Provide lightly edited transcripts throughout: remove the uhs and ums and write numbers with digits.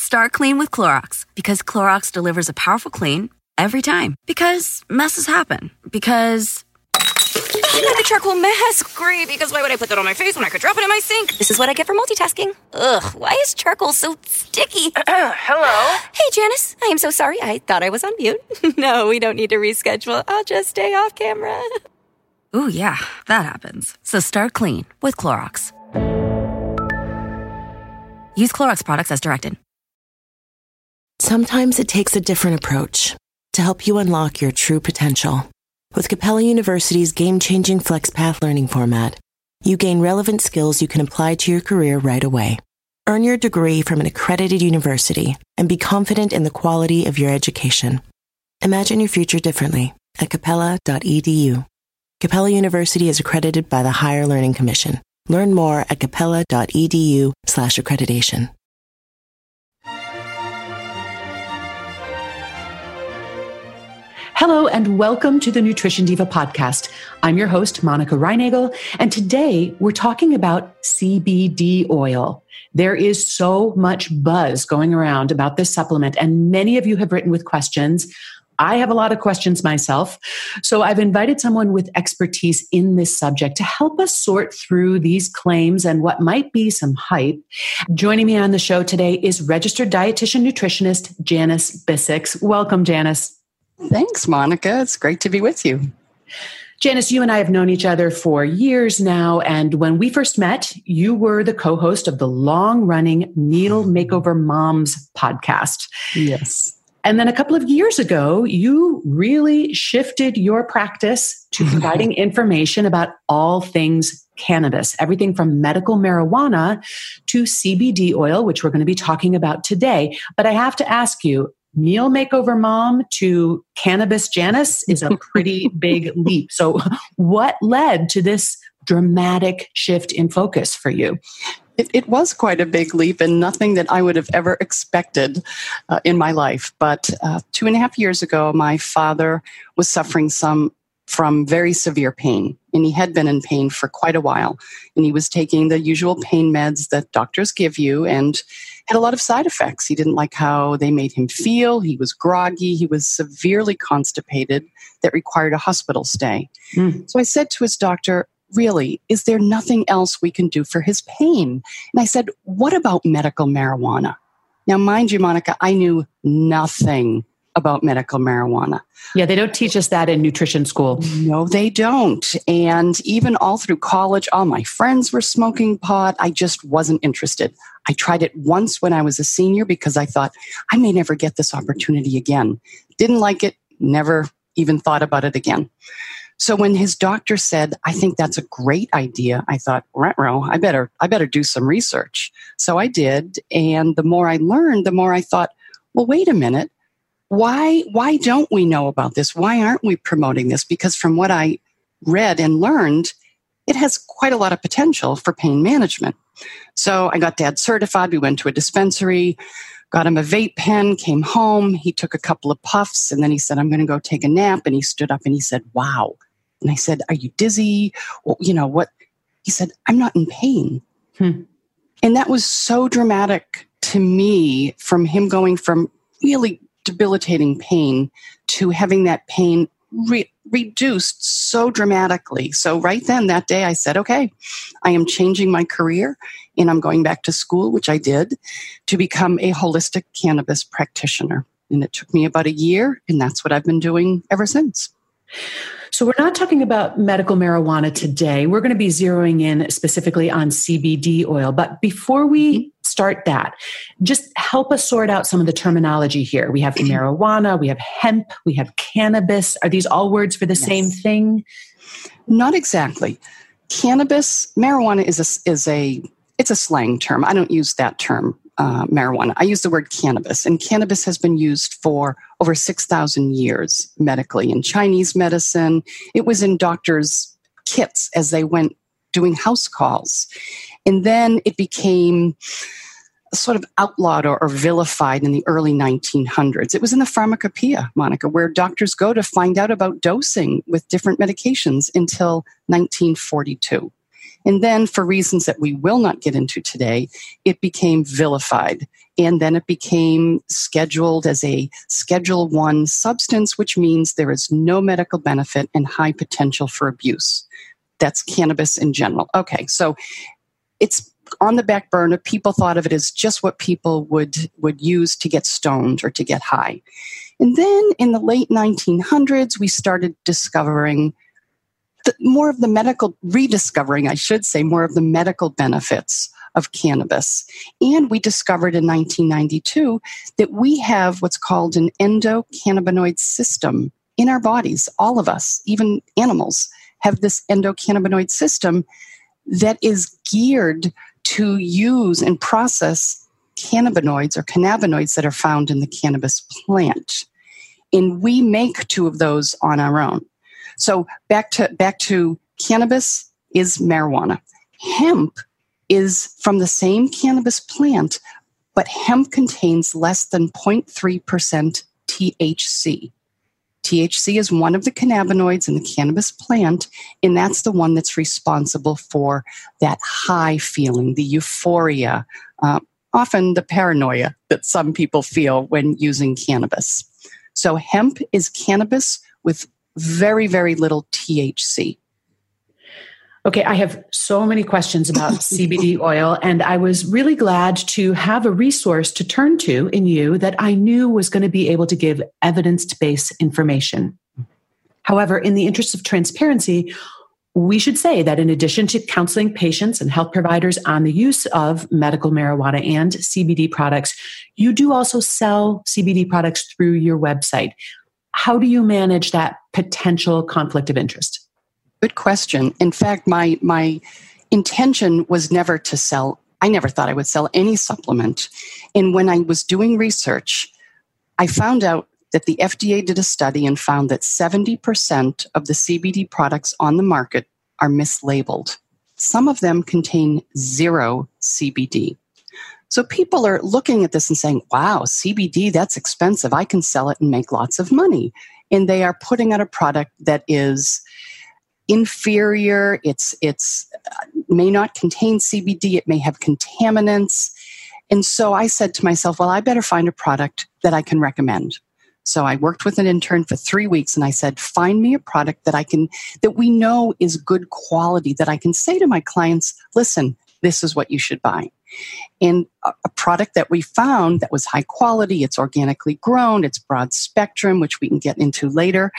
Start clean with Clorox, because Clorox delivers a powerful clean every time. Because messes happen. Because I got a charcoal mask. Great, because why would I put that on my face when I could drop it in my sink? This is what I get for multitasking. Ugh, why is charcoal so sticky? Hello? Hey, Janice. I am so sorry. I thought I was on mute. No, we don't need to reschedule. I'll just stay off camera. Ooh, yeah, that happens. So start clean with Clorox. Use Clorox products as directed. Sometimes it takes a different approach to help you unlock your true potential. With Capella University's game-changing FlexPath learning format, you gain relevant skills you can apply to your career right away. Earn your degree from an accredited university and be confident in the quality of your education. Imagine your future differently at capella.edu. Capella University is accredited by the Higher Learning Commission. Learn more at capella.edu/accreditation. Hello and welcome to the Nutrition Diva podcast. I'm your host, Monica Reinagel, and today we're talking about CBD oil. There is so much buzz going around about this supplement, and many of you have written with questions. I have a lot of questions myself, so I've invited someone with expertise in this subject to help us sort through these claims and what might be some hype. Joining me on the show today is registered dietitian nutritionist Janice Bissix. Welcome, Janice. Thanks, Monica. It's great to be with you. Janice, you and I have known each other for years now, and when we first met, you were the co-host of the long-running Meal Makeover Moms podcast. Yes. And then a couple of years ago, you really shifted your practice to providing information about all things cannabis, everything from medical marijuana to CBD oil, which we're going to be talking about today. But I have to ask you, Meal Makeover Mom to Cannabis Janice is a pretty big leap. So what led to this dramatic shift in focus for you? It was quite a big leap and nothing that I would have ever expected in my life. But 2.5 years ago, my father was suffering from very severe pain, and he had been in pain for quite a while. And he was taking the usual pain meds that doctors give you and had a lot of side effects. He didn't like how they made him feel. He was groggy. He was severely constipated that required a hospital stay. So I said to his doctor, really, is there nothing else we can do for his pain? And I said, what about medical marijuana? Now, mind you, Monica, I knew nothing about medical marijuana. Yeah, they don't teach us that in nutrition school. No, they don't. And even all through college, all my friends were smoking pot. I just wasn't interested. I tried it once when I was a senior because I thought I may never get this opportunity again. Didn't like it, never even thought about it again. So when his doctor said, I think that's a great idea, I thought, ruh-roh, I better do some research. So I did. And the more I learned, the more I thought, well, wait a minute. Why don't we know about this? Why aren't we promoting this? Because from what I read and learned, it has quite a lot of potential for pain management. So I got Dad certified. We went to a dispensary, got him a vape pen, came home. He took a couple of puffs, and then he said, I'm going to go take a nap. And he stood up and he said, wow. And I said, are you dizzy? Well, you know what? He said, I'm not in pain. And that was so dramatic to me, from him going from really debilitating pain to having that pain reduced so dramatically. So right then, that day, I said, okay, I am changing my career and I'm going back to school, which I did, to become a holistic cannabis practitioner. And it took me about a year, and that's what I've been doing ever since. So we're not talking about medical marijuana today. We're going to be zeroing in specifically on CBD oil. But before we start that, just help us sort out some of the terminology here. We have marijuana, we have hemp, we have cannabis. Are these all words for the same thing? Not exactly. Cannabis, marijuana is a slang term. I don't use that term, marijuana. I use the word cannabis, and cannabis has been used for over 6,000 years medically in Chinese medicine. It was in doctors' kits as they went doing house calls. And then it became sort of outlawed or vilified in the early 1900s. It was in the pharmacopoeia, Monica, where doctors go to find out about dosing with different medications until 1942. And then for reasons that we will not get into today, it became vilified. And then it became scheduled as a Schedule I substance, which means there is no medical benefit and high potential for abuse. That's cannabis in general. Okay, so it's on the back burner. People thought of it as just what people would use to get stoned or to get high. And then in the late 1900s, we started discovering more of the medical benefits of cannabis. And we discovered in 1992 that we have what's called an endocannabinoid system in our bodies. All of us, even animals, have this endocannabinoid system that is geared to use and process cannabinoids or cannabinoids that are found in the cannabis plant. And we make two of those on our own. So back to cannabis is marijuana. Hemp is from the same cannabis plant, but hemp contains less than 0.3% THC. THC is one of the cannabinoids in the cannabis plant, and that's the one that's responsible for that high feeling, the euphoria, often the paranoia that some people feel when using cannabis. So hemp is cannabis with very, very little THC. Okay, I have so many questions about CBD oil, and I was really glad to have a resource to turn to in you that I knew was going to be able to give evidence-based information. However, in the interest of transparency, we should say that in addition to counseling patients and health providers on the use of medical marijuana and CBD products, you do also sell CBD products through your website. How do you manage that potential conflict of interest? Good question. In fact, my intention was never to sell. I never thought I would sell any supplement. And when I was doing research, I found out that the FDA did a study and found that 70% of the CBD products on the market are mislabeled. Some of them contain 0 CBD. So people are looking at this and saying, wow, CBD, that's expensive. I can sell it and make lots of money. And they are putting out a product that is inferior. It's may not contain CBD. It may have contaminants. And so I said to myself, well, I better find a product that I can recommend. So I worked with an intern for 3 weeks and I said, find me a product that we know is good quality, that I can say to my clients, listen, this is what you should buy. And a product that we found that was high quality, it's organically grown, it's broad spectrum, which we can get into later,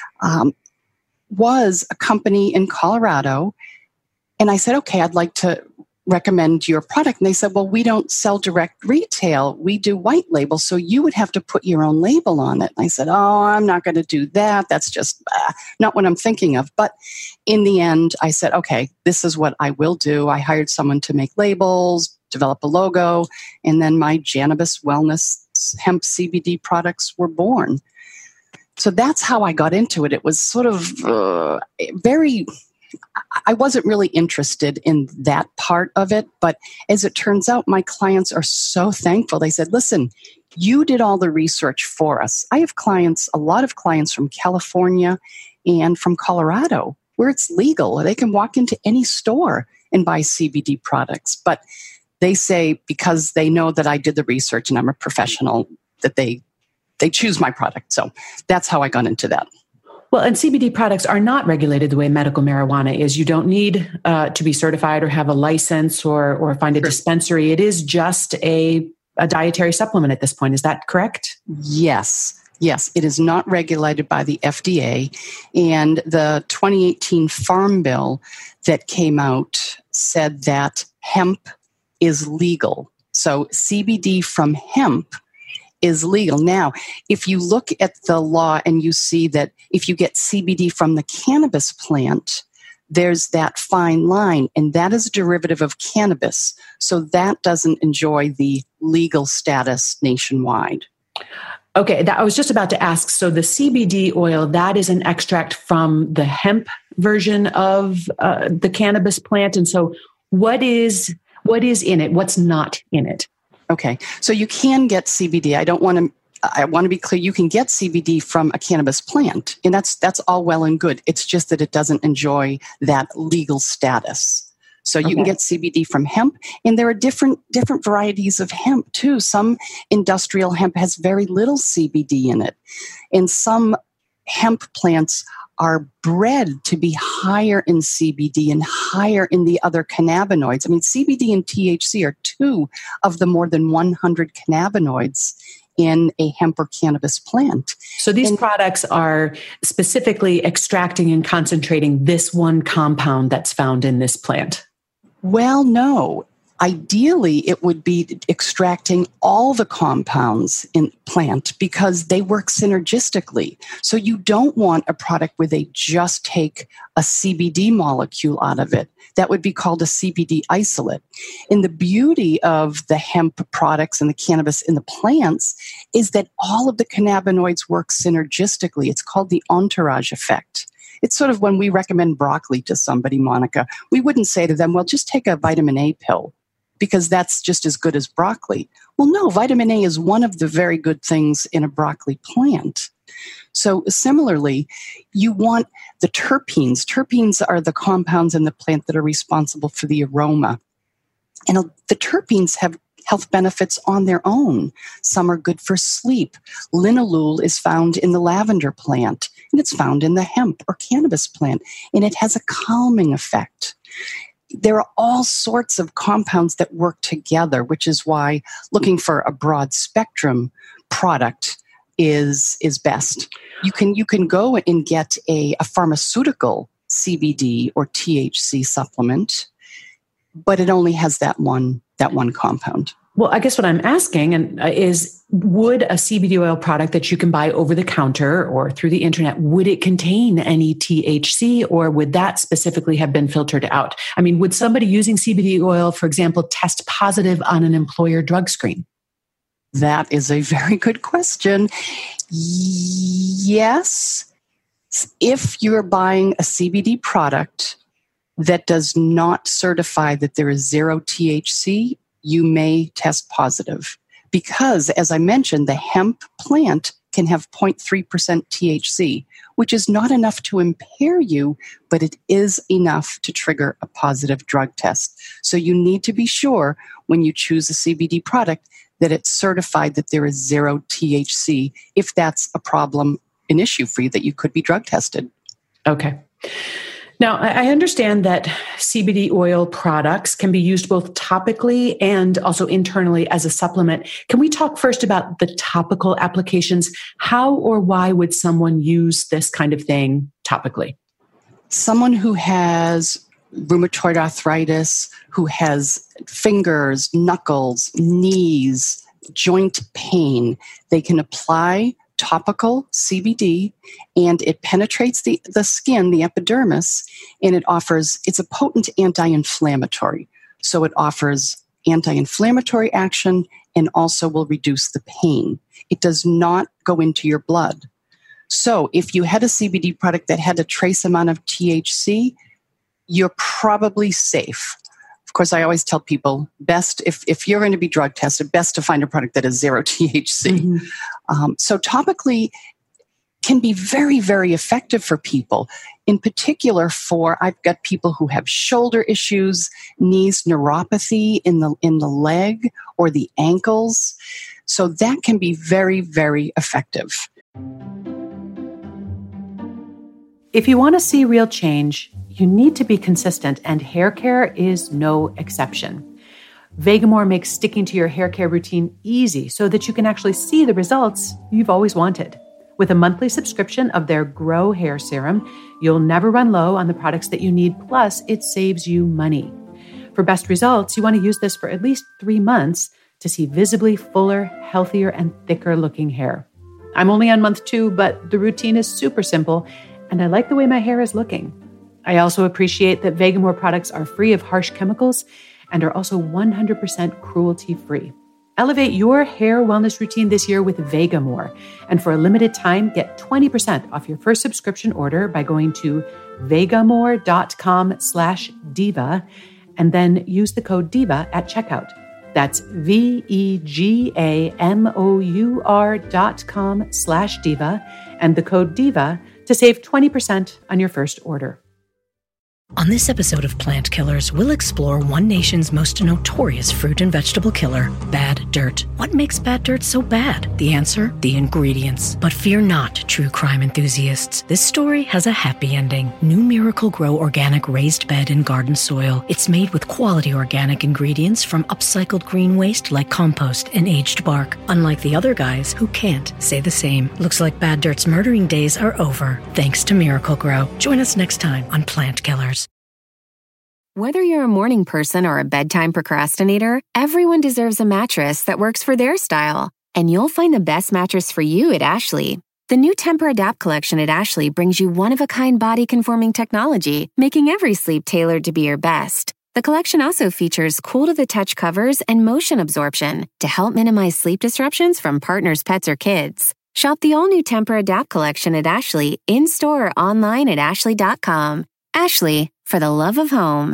was a company in Colorado. And I said, okay, I'd like to recommend your product. And they said, well, we don't sell direct retail. We do white label. So you would have to put your own label on it. And I said, oh, I'm not going to do that. That's just not what I'm thinking of. But in the end, I said, okay, this is what I will do. I hired someone to make labels, develop a logo, and then my Janabis Wellness hemp CBD products were born. So that's how I got into it. It was sort of I wasn't really interested in that part of it, but as it turns out, my clients are so thankful. They said, listen, you did all the research for us. I have a lot of clients from California and from Colorado where it's legal. They can walk into any store and buy CBD products. But they say because they know that I did the research and I'm a professional, that they choose my product. So that's how I got into that. Well, and CBD products are not regulated the way medical marijuana is. You don't need to be certified or have a license or find a dispensary. It is just a dietary supplement at this point. Is that correct? Yes. Yes, it is not regulated by the FDA. And the 2018 Farm Bill that came out said that hemp is legal. So CBD from hemp is legal. Now, if you look at the law and you see that if you get CBD from the cannabis plant, there's that fine line, and that is a derivative of cannabis. So that doesn't enjoy the legal status nationwide. Okay, I was just about to ask. So the CBD oil, that is an extract from the hemp version of the cannabis plant. And so what is in it? What's not in it? Okay, so you can get CBD. I want to be clear. You can get CBD from a cannabis plant, and that's all well and good. It's just that it doesn't enjoy that legal status. So you can get CBD from hemp, and there are different varieties of hemp too. Some industrial hemp has very little CBD in it, and some hemp plants are bred to be higher in CBD and higher in the other cannabinoids. I mean, CBD and THC are two of the more than 100 cannabinoids in a hemp or cannabis plant. So these products are specifically extracting and concentrating this one compound that's found in this plant? Well, no. Ideally, it would be extracting all the compounds in plant because they work synergistically. So you don't want a product where they just take a CBD molecule out of it. That would be called a CBD isolate. And the beauty of the hemp products and the cannabis in the plants is that all of the cannabinoids work synergistically. It's called the entourage effect. It's sort of when we recommend broccoli to somebody, Monica, we wouldn't say to them, well, just take a vitamin A pill, because that's just as good as broccoli. Well, no, vitamin A is one of the very good things in a broccoli plant. So similarly, you want the terpenes. Terpenes are the compounds in the plant that are responsible for the aroma. And the terpenes have health benefits on their own. Some are good for sleep. Linalool is found in the lavender plant, and it's found in the hemp or cannabis plant, and it has a calming effect. There are all sorts of compounds that work together, which is why looking for a broad spectrum product is best. You can go and get a pharmaceutical CBD or THC supplement, but it only has that one compound. Well, I guess what I'm asking is, would a CBD oil product that you can buy over the counter or through the internet, would it contain any THC, or would that specifically have been filtered out? I mean, would somebody using CBD oil, for example, test positive on an employer drug screen? That is a very good question. Yes. If you're buying a CBD product that does not certify that there is zero THC, you may test positive. Because, as I mentioned, the hemp plant can have 0.3% THC, which is not enough to impair you, but it is enough to trigger a positive drug test. So you need to be sure when you choose a CBD product that it's certified that there is zero THC, if that's a problem, an issue for you, that you could be drug tested. Okay. Now, I understand that CBD oil products can be used both topically and also internally as a supplement. Can we talk first about the topical applications? How or why would someone use this kind of thing topically? Someone who has rheumatoid arthritis, who has fingers, knuckles, knees, joint pain, they can apply topical CBD, and it penetrates the skin, the epidermis, and it's a potent anti-inflammatory. So it offers anti-inflammatory action and also will reduce the pain. It does not go into your blood. So if you had a CBD product that had a trace amount of THC, you're probably safe. Of course, I always tell people, best if you're going to be drug tested, best to find a product that has zero THC. Mm-hmm. So topically can be very, very effective for people. In particular, I've got people who have shoulder issues, knees neuropathy in the leg or the ankles. So that can be very, very effective. If you want to see real change, you need to be consistent, and hair care is no exception. Vegamour makes sticking to your hair care routine easy so that you can actually see the results you've always wanted. With a monthly subscription of their Grow Hair Serum, you'll never run low on the products that you need, plus it saves you money. For best results, you want to use this for at least 3 months to see visibly fuller, healthier, and thicker looking hair. I'm only on month 2, but the routine is super simple, and I like the way my hair is looking. I also appreciate that Vegamour products are free of harsh chemicals and are also 100% cruelty-free. Elevate your hair wellness routine this year with Vegamour. And for a limited time, get 20% off your first subscription order by going to vegamour.com/diva and then use the code DIVA at checkout. That's vegamour.com/diva and the code DIVA to save 20% on your first order. On this episode of Plant Killers, we'll explore one nation's most notorious fruit and vegetable killer, bad dirt. What makes bad dirt so bad? The answer? The ingredients. But fear not, true crime enthusiasts. This story has a happy ending. New Miracle-Gro organic raised bed and garden soil. It's made with quality organic ingredients from upcycled green waste like compost and aged bark. Unlike the other guys who can't say the same. Looks like bad dirt's murdering days are over, thanks to Miracle-Gro. Join us next time on Plant Killers. Whether you're a morning person or a bedtime procrastinator, everyone deserves a mattress that works for their style. And you'll find the best mattress for you at Ashley. The new Tempur-Adapt collection at Ashley brings you one-of-a-kind body-conforming technology, making every sleep tailored to be your best. The collection also features cool-to-the-touch covers and motion absorption to help minimize sleep disruptions from partners, pets, or kids. Shop the all-new Tempur-Adapt collection at Ashley, in-store or online at ashley.com. Ashley, for the love of home.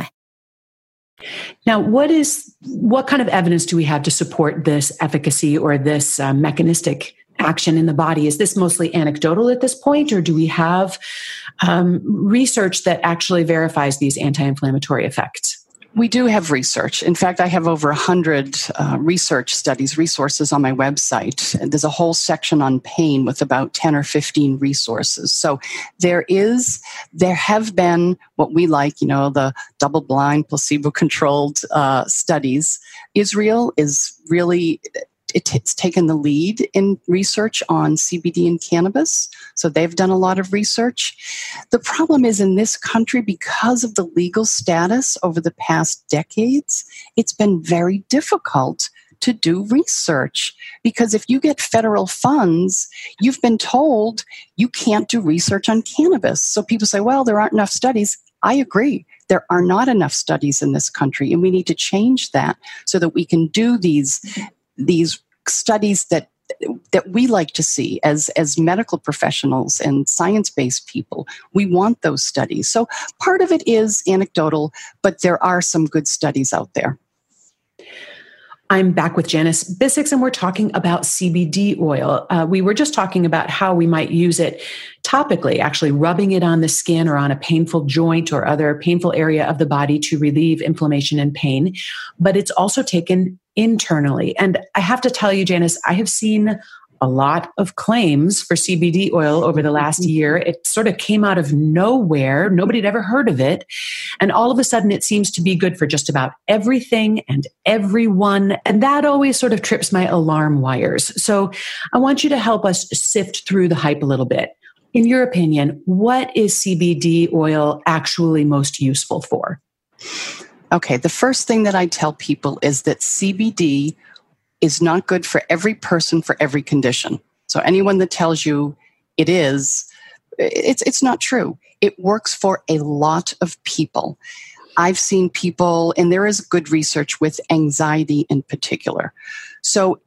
Now, what kind of evidence do we have to support this efficacy or this mechanistic action in the body? Is this mostly anecdotal at this point, or do we have research that actually verifies these anti-inflammatory effects? We do have research. In fact, I have over 100 research studies, resources on my website. And there's a whole section on pain with about 10 or 15 resources. So there have been what we like, the double-blind, placebo-controlled studies. Israel is really... It's taken the lead in research on CBD and cannabis. So they've done a lot of research. The problem is in this country, because of the legal status over the past decades, it's been very difficult to do research. Because if you get federal funds, you've been told you can't do research on cannabis. So people say, well, there aren't enough studies. I agree. There are not enough studies in this country, and we need to change that so that we can do these studies that we like to see as medical professionals and science-based people. We want those studies. So part of it is anecdotal, but there are some good studies out there. I'm back with Janice Bissix, and we're talking about CBD oil. We were just talking about how we might use it topically, actually rubbing it on the skin or on a painful joint or other painful area of the body to relieve inflammation and pain. But it's also taken internally. And I have to tell you, Janice, I have seen a lot of claims for CBD oil over the last year. It sort of came out of nowhere. Nobody had ever heard of it. And all of a sudden, it seems to be good for just about everything and everyone. And that always sort of trips my alarm wires. So I want you to help us sift through the hype a little bit. In your opinion, what is CBD oil actually most useful for? Okay, the first thing that I tell people is that CBD is not good for every person for every condition. So anyone that tells you it is, it's not true. It works for a lot of people. I've seen people, and there is good research with anxiety in particular. So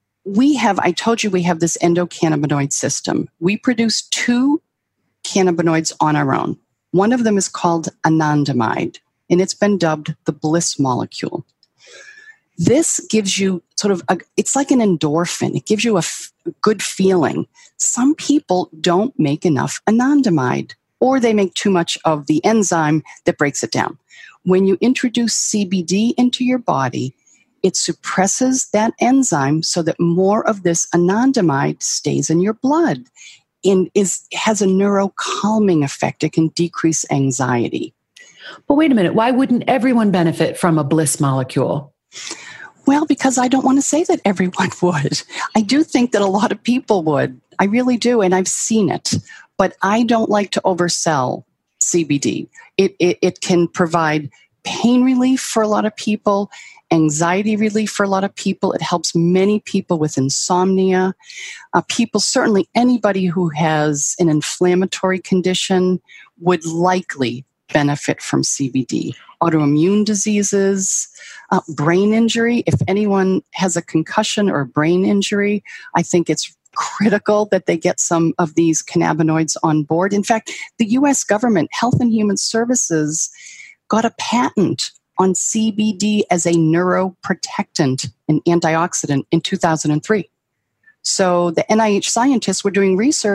I told you we have this endocannabinoid system. We produce 2 cannabinoids on our own. One of them is called anandamide, and it's been dubbed the bliss molecule. This gives you it's like an endorphin. It gives you a good feeling. Some people don't make enough anandamide, or they make too much of the enzyme that breaks it down. When you introduce CBD into your body, it suppresses that enzyme so that more of this anandamide stays in your blood and has a neurocalming effect. It can decrease anxiety. But wait a minute, why wouldn't everyone benefit from a bliss molecule? Well, because I don't want to say that everyone would. I do think that a lot of people would. I really do, and I've seen it. But I don't like to oversell CBD. It can provide pain relief for a lot of people, anxiety relief for a lot of people. It helps many people with insomnia. Certainly anybody who has an inflammatory condition would likely benefit from CBD. Autoimmune diseases, brain injury. If anyone has a concussion or a brain injury, I think it's critical that they get some of these cannabinoids on board. In fact, the U.S. government, Health and Human Services, got a patent on CBD as a neuroprotectant and antioxidant in 2003. So the NIH scientists were doing research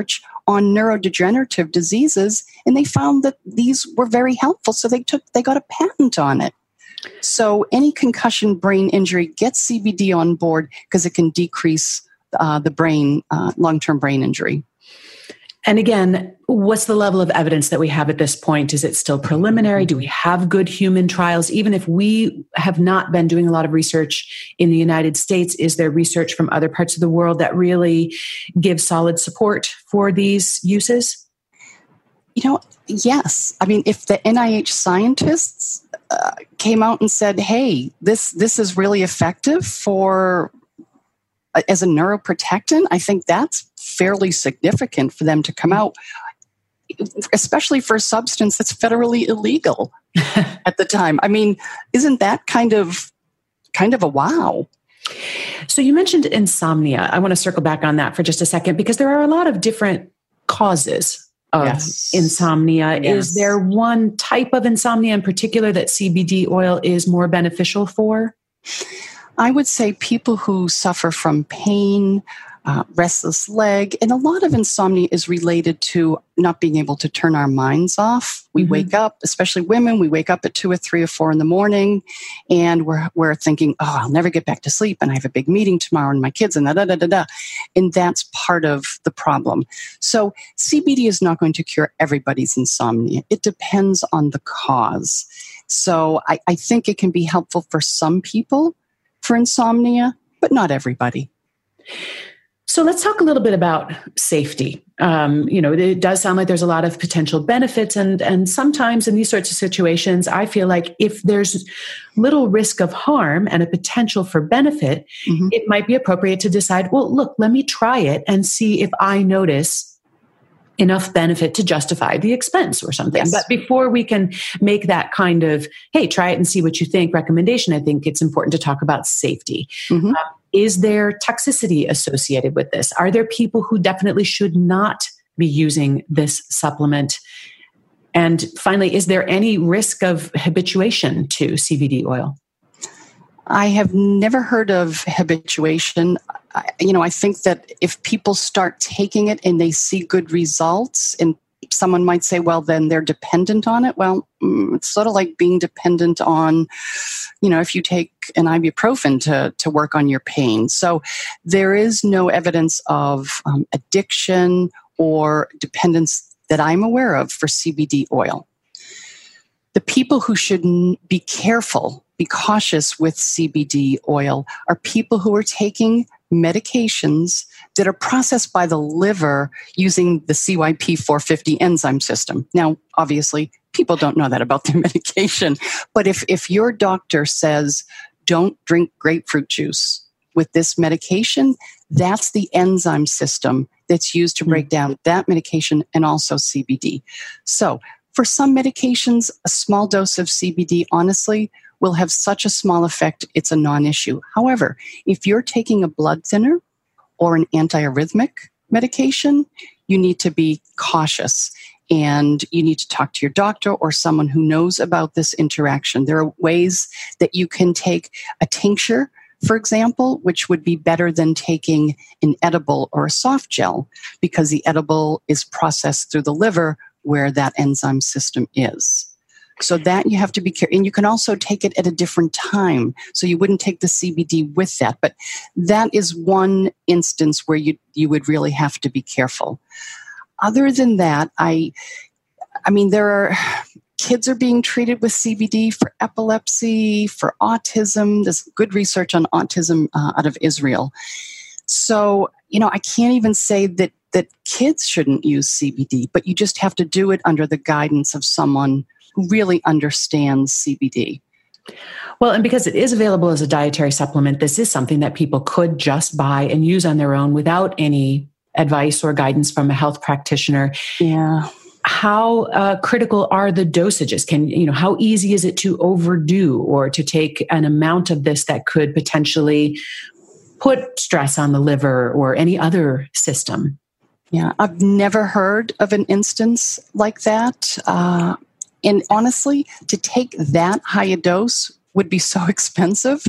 on neurodegenerative diseases, and they found that these were very helpful. So they got a patent on it. So any concussion brain injury gets CBD on board because it can decrease the brain, long-term brain injury. And again, what's the level of evidence that we have at this point? Is it still preliminary? Do we have good human trials? Even if we have not been doing a lot of research in the United States, is there research from other parts of the world that really gives solid support for these uses? Yes. I mean, if the NIH scientists came out and said, hey, this is really effective as a neuroprotectant, I think that's fairly significant for them to come out, especially for a substance that's federally illegal at the time. I mean, isn't that kind of a wow? So you mentioned insomnia. I want to circle back on that for just a second, because there are a lot of different causes of insomnia. Yes. Is there one type of insomnia in particular that CBD oil is more beneficial for? I would say people who suffer from pain, restless leg, and a lot of insomnia is related to not being able to turn our minds off. We wake up, especially women, we wake up at 2 or 3 or 4 in the morning, and we're thinking, oh, I'll never get back to sleep, and I have a big meeting tomorrow, and my kids, and da-da-da-da-da. And that's part of the problem. So CBD is not going to cure everybody's insomnia. It depends on the cause. So I think it can be helpful for some people for insomnia, but not everybody. So let's talk a little bit about safety. It does sound like there's a lot of potential benefits, and sometimes in these sorts of situations, I feel like if there's little risk of harm and a potential for benefit, it might be appropriate to decide, well, look, let me try it and see if I notice enough benefit to justify the expense or something. Yes. But before we can make that kind of, hey, try it and see what you think recommendation, I think it's important to talk about safety. Is there toxicity associated with this? Are there people who definitely should not be using this supplement? And finally, is there any risk of habituation to CBD oil? I have never heard of habituation. I think that if people start taking it and they see good results, and someone might say, well, then they're dependent on it. Well, it's sort of like being dependent on, if you take an ibuprofen to work on your pain. So there is no evidence of addiction or dependence that I'm aware of for CBD oil. The people who should be careful, be cautious with CBD oil are people who are taking medications that are processed by the liver using the CYP450 enzyme system. Now, obviously, people don't know that about their medication, but if your doctor says, don't drink grapefruit juice with this medication, that's the enzyme system that's used to break down that medication and also CBD. So for some medications, a small dose of CBD, honestly, will have such a small effect, it's a non-issue. However, if you're taking a blood thinner or an antiarrhythmic medication, you need to be cautious and you need to talk to your doctor or someone who knows about this interaction. There are ways that you can take a tincture, for example, which would be better than taking an edible or a soft gel because the edible is processed through the liver where that enzyme system is. So that you have to be careful. And you can also take it at a different time. So you wouldn't take the CBD with that. But that is one instance where you would really have to be careful. Other than that, I mean, kids are being treated with CBD for epilepsy, for autism. There's good research on autism out of Israel. So, I can't even say that kids shouldn't use CBD, but you just have to do it under the guidance of someone who really understands CBD. Well, and because it is available as a dietary supplement, this is something that people could just buy and use on their own without any advice or guidance from a health practitioner. Yeah. How critical are the dosages? How easy is it to overdo or to take an amount of this that could potentially put stress on the liver or any other system? Yeah, I've never heard of an instance like that. And honestly, to take that high a dose would be so expensive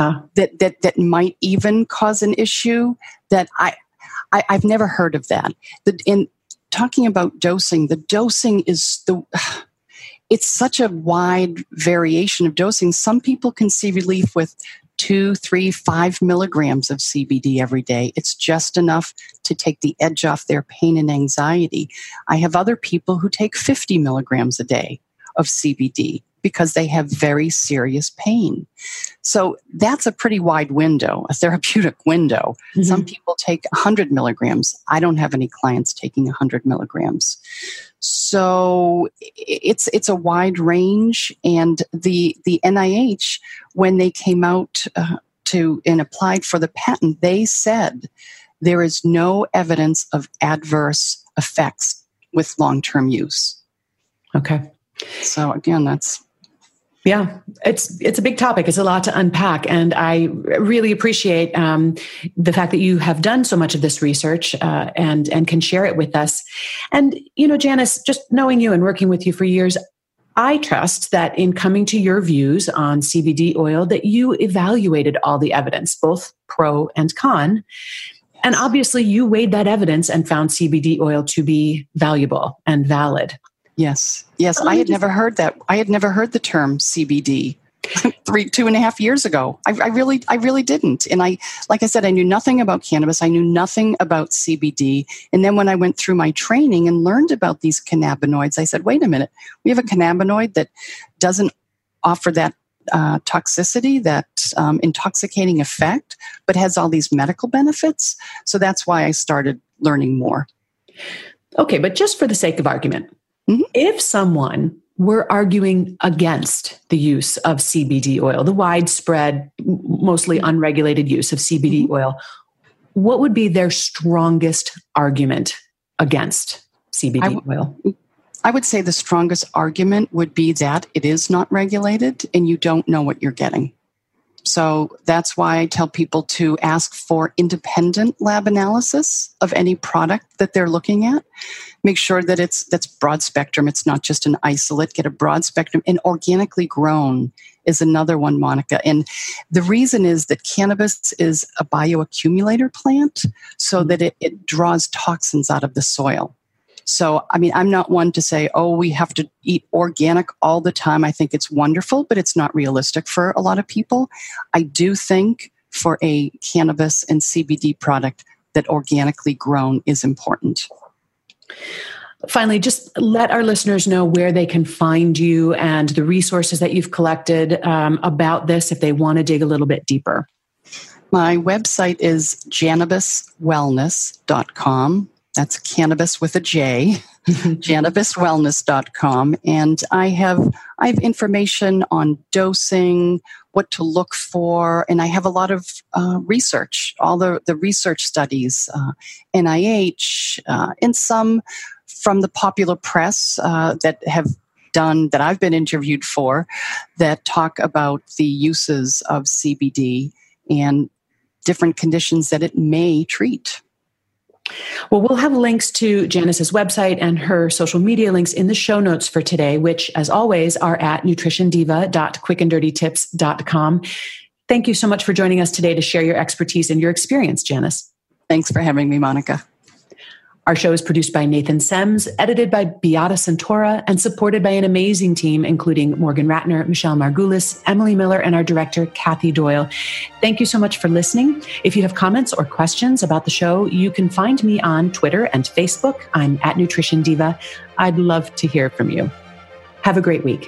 that might even cause an issue that I've never heard of that. talking about dosing, the dosing is it's such a wide variation of dosing. Some people can see relief with 2, 3, 5 milligrams of CBD every day. It's just enough to take the edge off their pain and anxiety. I have other people who take 50 milligrams a day of CBD because they have very serious pain. So that's a pretty wide window, a therapeutic window. Mm-hmm. Some people take 100 milligrams. I don't have any clients taking 100 milligrams. So it's a wide range. And the NIH, when they came out and applied for the patent, they said there is no evidence of adverse effects with long-term use. Okay. So again, that's... Yeah, it's a big topic. It's a lot to unpack. And I really appreciate the fact that you have done so much of this research and can share it with us. And, Janice, just knowing you and working with you for years, I trust that in coming to your views on CBD oil, that you evaluated all the evidence, both pro and con. And obviously you weighed that evidence and found CBD oil to be valuable and valid. Yes. I had never heard that. I had never heard the term CBD 2.5 years ago. I really didn't. And like I said, I knew nothing about cannabis. I knew nothing about CBD. And then when I went through my training and learned about these cannabinoids, I said, wait a minute, we have a cannabinoid that doesn't offer that toxicity, that intoxicating effect, but has all these medical benefits. So that's why I started learning more. Okay, but just for the sake of argument, mm-hmm. If someone were arguing against the use of CBD oil, the widespread, mostly unregulated use of CBD mm-hmm. oil, what would be their strongest argument against CBD oil? I would say the strongest argument would be that it is not regulated and you don't know what you're getting. So that's why I tell people to ask for independent lab analysis of any product that they're looking at. Make sure that that's broad spectrum. It's not just an isolate. Get a broad spectrum. And organically grown is another one, Monica. And the reason is that cannabis is a bioaccumulator plant, so that it draws toxins out of the soil. So, I'm not one to say, we have to eat organic all the time. I think it's wonderful, but it's not realistic for a lot of people. I do think for a cannabis and CBD product that organically grown is important. Finally, just let our listeners know where they can find you and the resources that you've collected about this if they want to dig a little bit deeper. My website is janabiswellness.com. That's cannabis with a J, janabiswellness.com. And I have information on dosing, what to look for, and I have a lot of research, all the research studies, NIH, and some from the popular press that I've been interviewed for, that talk about the uses of CBD and different conditions that it may treat. Well, we'll have links to Janice's website and her social media links in the show notes for today, which, as always, are at nutritiondiva.quickanddirtytips.com. Thank you so much for joining us today to share your expertise and your experience, Janice. Thanks for having me, Monica. Our show is produced by Nathan Sems, edited by Beata Santora, and supported by an amazing team, including Morgan Ratner, Michelle Margulis, Emily Miller, and our director, Kathy Doyle. Thank you so much for listening. If you have comments or questions about the show, you can find me on Twitter and Facebook. I'm at Nutrition Diva. I'd love to hear from you. Have a great week.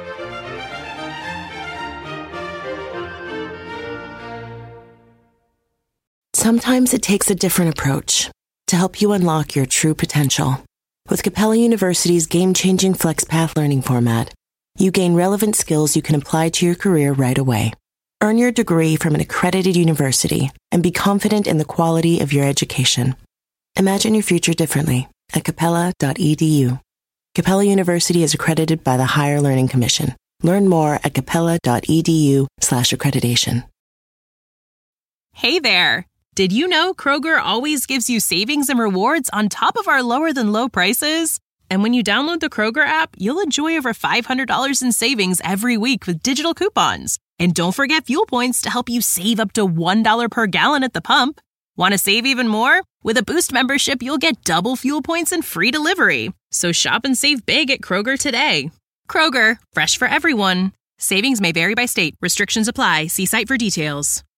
Sometimes it takes a different approach to help you unlock your true potential. With Capella University's game-changing FlexPath learning format, you gain relevant skills you can apply to your career right away. Earn your degree from an accredited university and be confident in the quality of your education. Imagine your future differently at capella.edu. Capella University is accredited by the Higher Learning Commission. Learn more at capella.edu/accreditation. Hey there! Did you know Kroger always gives you savings and rewards on top of our lower-than-low prices? And when you download the Kroger app, you'll enjoy over $500 in savings every week with digital coupons. And don't forget fuel points to help you save up to $1 per gallon at the pump. Want to save even more? With a Boost membership, you'll get double fuel points and free delivery. So shop and save big at Kroger today. Kroger, fresh for everyone. Savings may vary by state. Restrictions apply. See site for details.